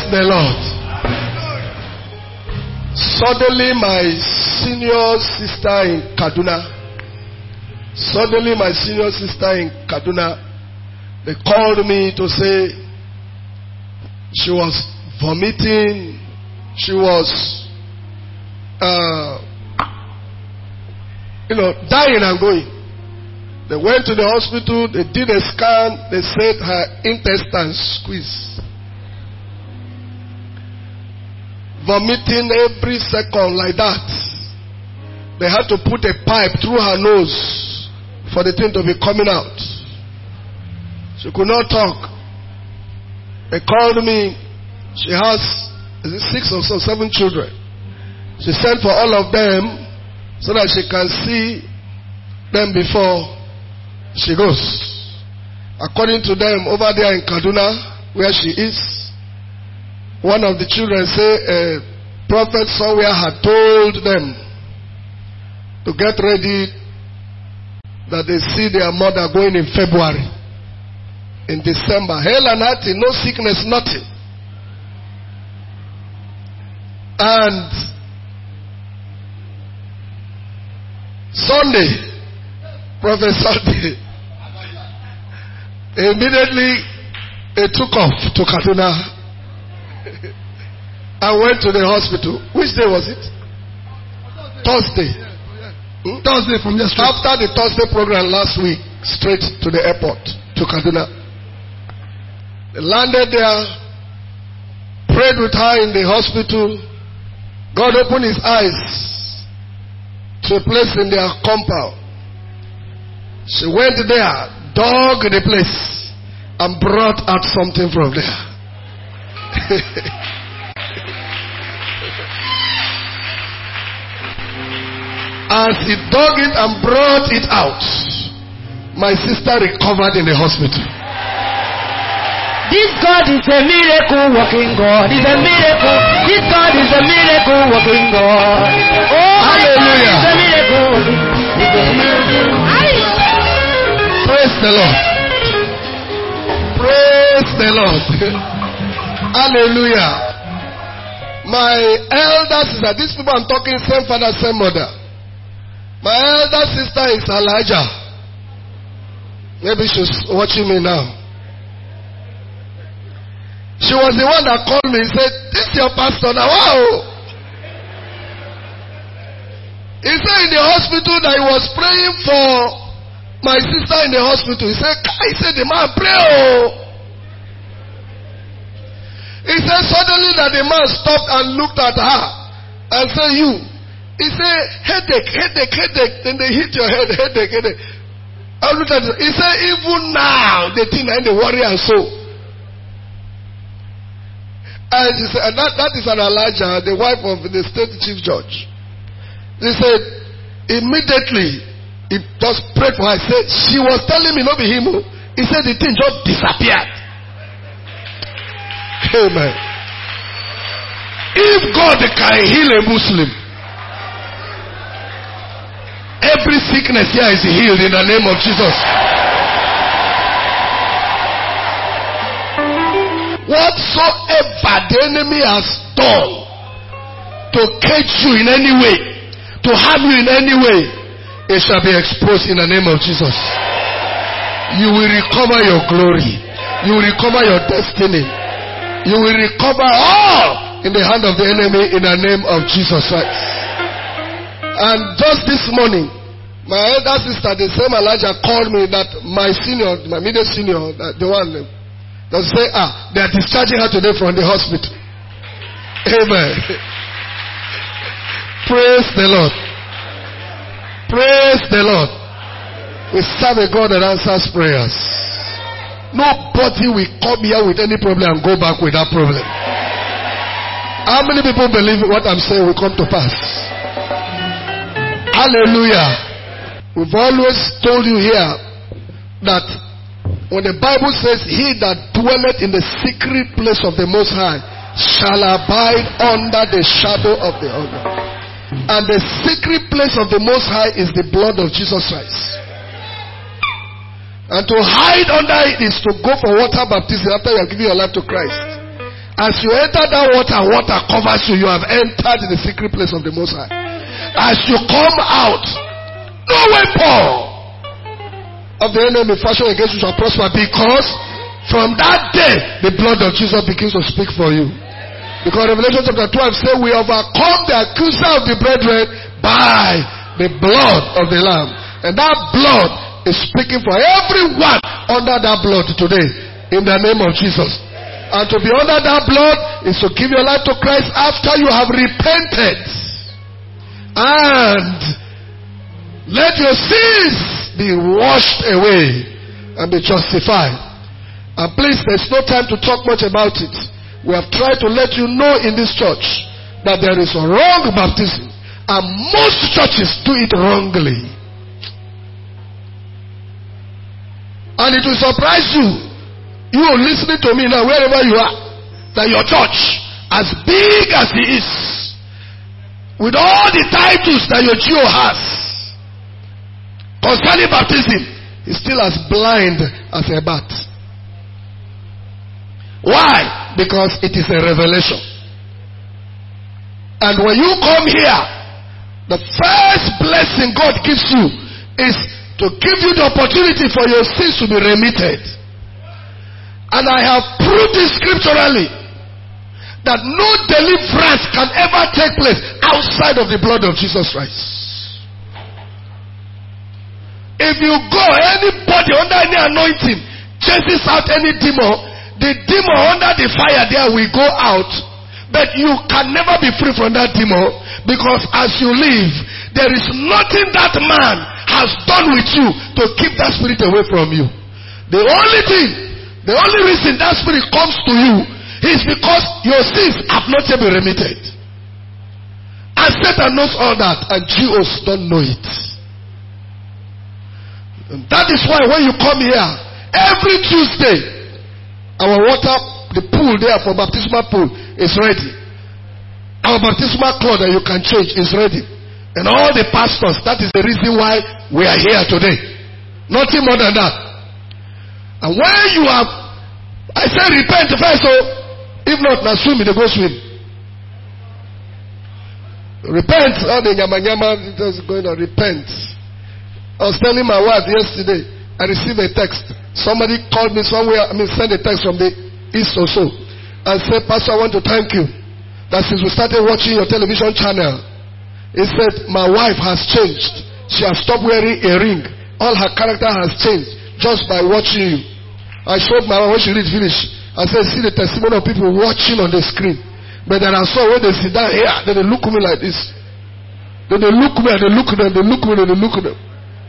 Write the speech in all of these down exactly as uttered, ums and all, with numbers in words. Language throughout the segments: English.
the Lord. Suddenly my senior sister in Kaduna, suddenly my senior sister in Kaduna, they called me to say she was vomiting, she was, uh, you know, dying and going. They went to the hospital, they did a scan, they said her intestines squeezed. Vomiting every second like that. They had to put a pipe through her nose for the thing to be coming out. She could not talk. They called me. She has is it six or so, seven children. She sent for all of them so that she can see them before she goes. According to them, over there in Kaduna, where she is, one of the children say a prophet somewhere had told them to get ready that they see their mother going in February, in December. Hell and nothing, no sickness, nothing. And Sunday, Prophet Sunday, immediately they took off to Kaduna. I went to the hospital. Which day was it? Thursday. Hmm? Thursday from yesterday. After the Thursday program last week, straight to the airport, to Kaduna. They landed there, prayed with her in the hospital. God opened his eyes to a place in their compound. She went there, dug the place, and brought out something from there. As he dug it and brought it out, my sister recovered in the hospital. This God is a miracle working God. He's a miracle. This God is a miracle working God. Oh, hallelujah. He's a miracle. He's a miracle. Praise the Lord. Praise the Lord. Hallelujah. My elder sister, these people I'm talking, same father, same mother. My elder sister is Elijah. Maybe she's watching me now. She was the one that called me and said, "This is your pastor now." Wow. He said in the hospital that he was praying for my sister in the hospital. He said, he said, the man pray. Oh. He said suddenly that the man stopped and looked at her and said, "You." He said, "Headache, headache, headache." Then they hit your head, headache, headache. I looked at him. He said, "Even now, the thing and the warrior and so." And he said, and that, that is an Elijah, the wife of the state chief judge. He said, immediately, he just prayed for her. He said, she was telling me, not be him. He said, the thing just disappeared. Amen. If God can heal a Muslim, every sickness here is healed in the name of Jesus. Whatsoever the enemy has done to cage you in any way, to harm you in any way, it shall be exposed in the name of Jesus. You will recover your glory. You will recover your destiny. You will recover all in the hand of the enemy in the name of Jesus Christ. And just this morning, my elder sister, the same Elijah, called me that my senior, my middle senior, the one, they say, ah, they are discharging her today from the hospital. Amen. Praise the Lord. Praise the Lord. We serve a God that answers prayers. Nobody will come here with any problem and go back with that problem. How many people believe what I'm saying will come to pass? Hallelujah. We've always told you here that when the Bible says, "He that dwelleth in the secret place of the Most High shall abide under the shadow of the Almighty." And the secret place of the Most High is the blood of Jesus Christ. And to hide under it is to go for water baptism after you have given your life to Christ. As you enter that water, water covers you. You have entered the secret place of the Most High. As you come out, no weapon of the enemy fashioned against you shall prosper, because from that day the blood of Jesus begins to speak for you. Because Revelation chapter twelve says we overcome the accuser of the brethren by the blood of the Lamb. And that blood is speaking for everyone under that blood today, in the name of Jesus. And to be under that blood is to give your life to Christ after you have repented. And let your sins be washed away and be justified. And please, there's no time to talk much about it. We have tried to let you know in this church that there is wrong baptism, and most churches do it wrongly. And it will surprise you, you are listening to me now, wherever you are, that your church, as big as it is, with all the titles that your G O has concerning baptism, is still as blind as a bat. Why? Because it is a revelation. And when you come here, the first blessing God gives you is to give you the opportunity for your sins to be remitted. And I have proved it scripturally that no deliverance can ever take place outside of the blood of Jesus Christ. If you go, anybody under any anointing chases out any demon, the demon under the fire there will go out. But you can never be free from that demon, because as you live, there is nothing that man has done with you to keep that spirit away from you. The only thing, the only reason that spirit comes to you is because your sins have not yet been remitted. And Satan knows all that, and Jews don't know it. And that is why when you come here, every Tuesday, our water, the pool there for baptismal pool is ready. Our baptismal cloth that you can change is ready. And all the pastors, that is the reason why we are here today. Nothing more than that. And when you have, I say repent first, so if not, now swim, they go swim. Repent, all the yama yama just going on, repent. I was telling my wife yesterday, I received a text. Somebody called me somewhere, I mean, sent a text from the east or so, and said, Pastor, I want to thank you that since we started watching your television channel, he said, my wife has changed. She has stopped wearing a ring. All her character has changed just by watching you. I showed my wife when she reached village. I said, see the testimony of people watching on the screen. But then I saw when they sit down here, then they look at me like this. Then they look at me and they look at them, they look at me and they look at them.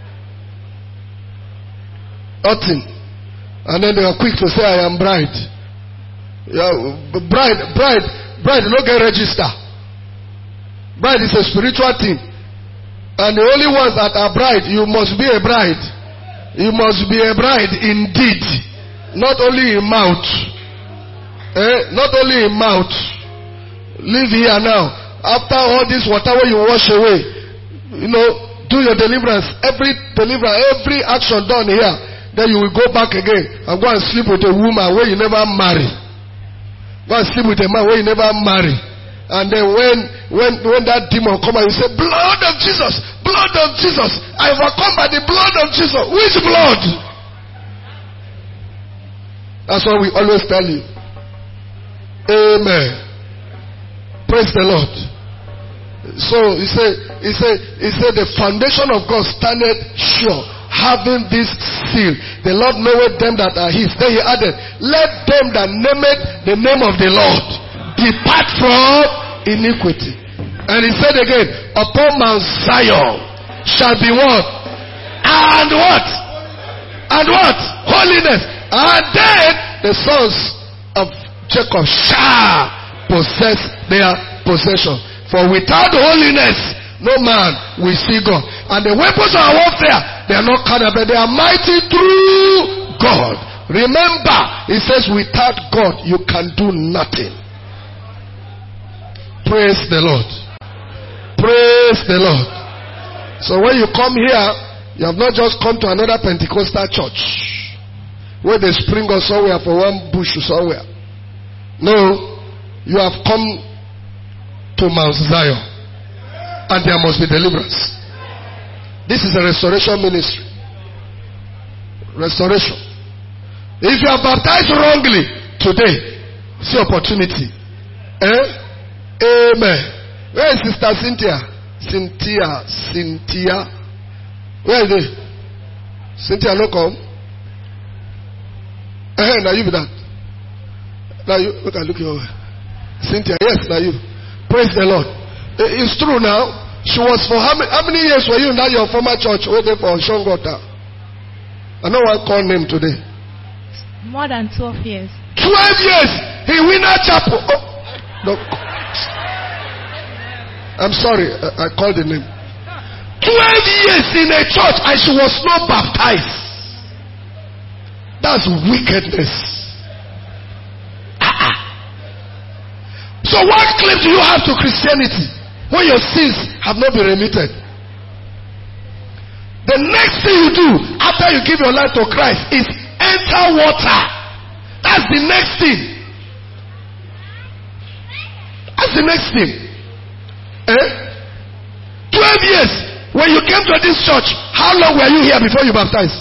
Nothing. And then they are quick to say, I am bride. Yeah, bride, bride, bride, no get register. Bride is a spiritual thing. And the only ones that are bride, you must be a bride. You must be a bride indeed. Not only in mouth. Eh? Not only in mouth. Live here now. After all this whatever you wash away, you know, do your deliverance. Every deliverance, every action done here. Then you will go back again and go and sleep with a woman where you never marry. Go and sleep with a man where you never marry. And then when when when that demon come and you say, blood of Jesus, blood of Jesus, I overcome by the blood of Jesus. Which blood? That's what we always tell you. Amen. Praise the Lord. So he said, he said, he said the foundation of God standeth sure, having this seal. The Lord knoweth them that are his. Then he added, let them that nameth the name of the Lord depart from iniquity. And he said again, upon Mount Zion shall be what? And what? And what? Holiness. And then the sons of Jacob shall possess their possession. For without holiness, no man will see God. And the weapons of our warfare, they are not carnal, but they are mighty through God. Remember, it says without God, you can do nothing. Praise the Lord. Praise the Lord. So when you come here, you have not just come to another Pentecostal church where they spring us somewhere for one bush or somewhere. No. You have come to Mount Zion, and there must be deliverance. This is a restoration ministry. Restoration. If you are baptized wrongly today, see opportunity. Eh? Amen. Where is Sister Cynthia? Cynthia. Cynthia. Where is it? Cynthia, no come. Eh, now you be that. Now you look at look over. Cynthia, yes, now you. Praise the Lord. It's true now. She was for how many, how many years were you in that your former church waiting for Shongota? I know one call name today. More than twelve years. Twelve years. He win a chapel. Oh, no. I'm sorry, I, I called the name. Twelve years in a church and she was not baptized. That's wickedness. Uh-uh. So what claim do you have to Christianity when your sins have not been remitted? The next thing you do after you give your life to Christ is enter water. That's the next thing. That's the next thing. Eh? Twelve years. When you came to this church, how long were you here before you baptized?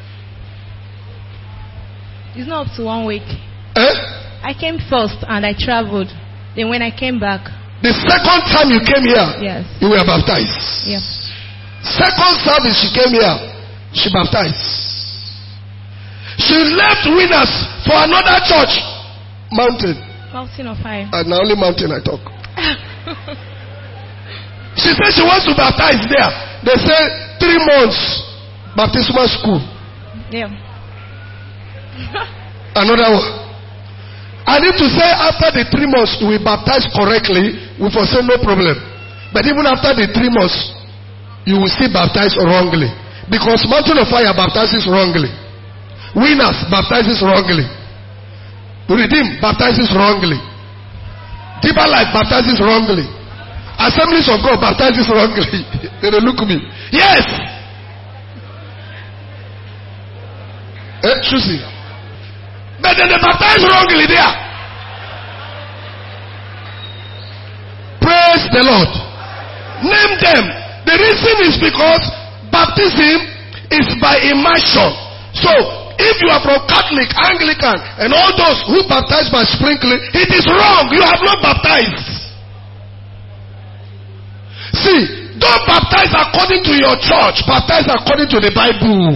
It's not up to one week. Eh? I came first and I traveled. Then when I came back. The second time you came here, yes, you were baptized. Yeah. Second service she came here, she baptized. She left Winners for another church. Mountain. Mountain of Fire. And now only mountain I talk. She said she wants to baptize there. They say three months baptismal school. Yeah. Another one. I need to say after the three months we baptize correctly, we for say no problem. But even after the three months, you will still baptize wrongly. Because Mountain of Fire baptizes wrongly. Winners baptizes wrongly. Redeem baptizes wrongly. Deeper Life baptizes wrongly. Assemblies of God baptizes wrongly. They look at me. Yes! Eh, choosy. But then they baptize wrongly there. Praise the Lord. Name them. The reason is because baptism is by immersion. So, if you are from Catholic, Anglican, and all those who baptize by sprinkling, it is wrong. You have not baptized. See, don't baptize according to your church. Baptize according to the Bible.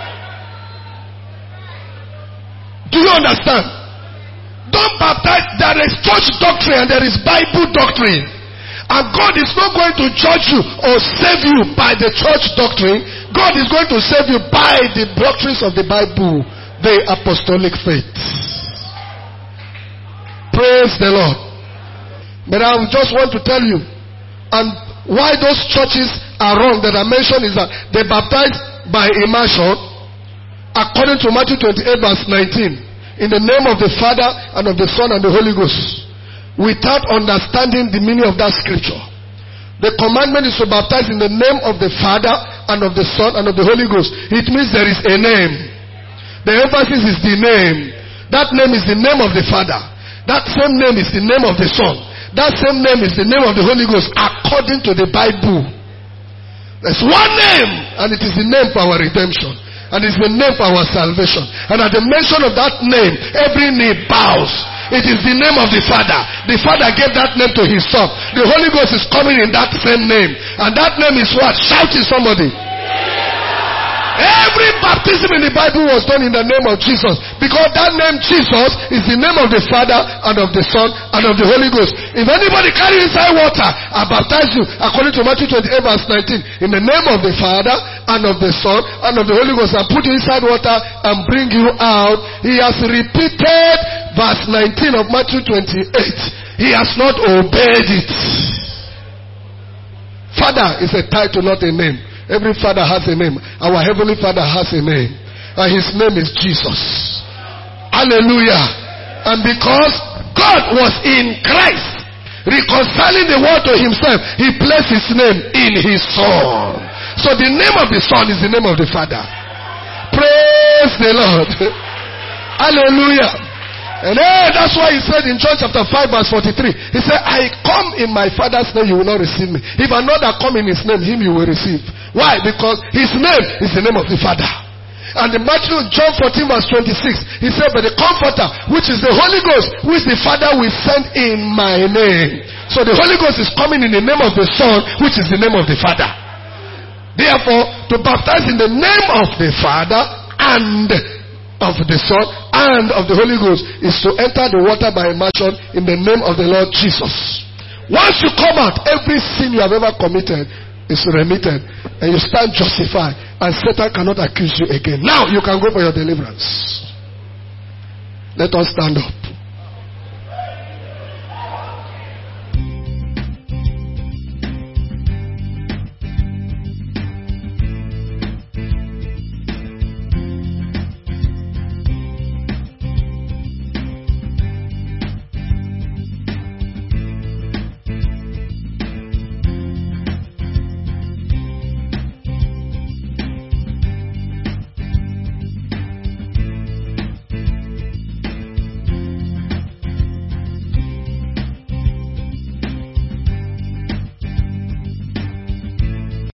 Do you understand? Don't baptize. There is church doctrine and there is Bible doctrine. And God is not going to judge you or save you by the church doctrine. God is going to save you by the doctrines of the Bible, the apostolic faith. Praise the Lord. But I just want to tell you, and why those churches are wrong that I mentioned is that they baptize by immersion according to Matthew twenty-eight verse nineteen, in the name of the Father and of the Son and the Holy Ghost, without understanding the meaning of that scripture. The commandment is to baptize in the name of the Father and of the Son and of the Holy Ghost. It means there is a name. The emphasis is the name. That name is the name of the Father. That same name is the name of the Son. That same name is the name of the Holy Ghost according to the Bible. There's one name, and it is the name for our redemption. And it's the name for our salvation. And at the mention of that name, every knee bows. It is the name of the Father. The Father gave that name to His Son. The Holy Ghost is coming in that same name. And that name is what? Shout to somebody. Every baptism in the Bible was done in the name of Jesus. Because that name Jesus is the name of the Father and of the Son and of the Holy Ghost. If anybody carry inside water, I baptize you according to Matthew twenty-eight verse nineteen. In the name of the Father and of the Son and of the Holy Ghost, I put you inside water and bring you out. He has repeated verse nineteen of Matthew twenty-eight. He has not obeyed it. Father is a title, not a name. Every father has a name. Our heavenly Father has a name. And His name is Jesus. Hallelujah. And because God was in Christ, reconciling the world to Himself, He placed His name in His Son. So the name of the Son is the name of the Father. Praise the Lord. Hallelujah. And then that's why he said in John chapter five verse forty-three, he said, I come in my Father's name, you will not receive me. If another come in his name, him you will receive. Why? Because his name is the name of the Father. And in Matthew, John fourteen verse twenty-six, he said, but the Comforter, which is the Holy Ghost, which the Father will send in my name. So the Holy Ghost is coming in the name of the Son, which is the name of the Father. Therefore, to baptize in the name of the Father and of the Son and of the Holy Ghost is to enter the water by immersion in the name of the Lord Jesus. Once you come out, every sin you have ever committed is remitted and you stand justified, and Satan cannot accuse you again. Now you can go for your deliverance. Let us stand up.